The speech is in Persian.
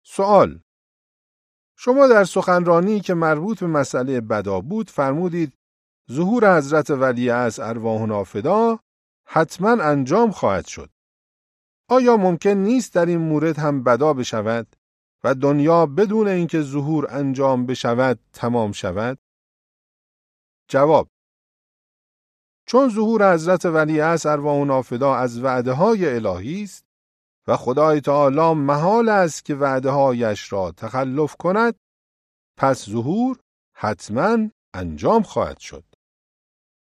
سوال: شما در سخنرانی که مربوط به مسئله بدا بود فرمودید ظهور حضرت ولیعصر ارواحنا فدا حتما انجام خواهد شد. آیا ممکن نیست در این مورد هم بدا بشود و دنیا بدون اینکه ظهور انجام بشود تمام شود؟ جواب: چون ظهور حضرت ولیعصر ارواحنا فدا از وعده های الهی است و خدای تعالی محال است که وعده هایش را تخلف کند، پس ظهور حتما انجام خواهد شد.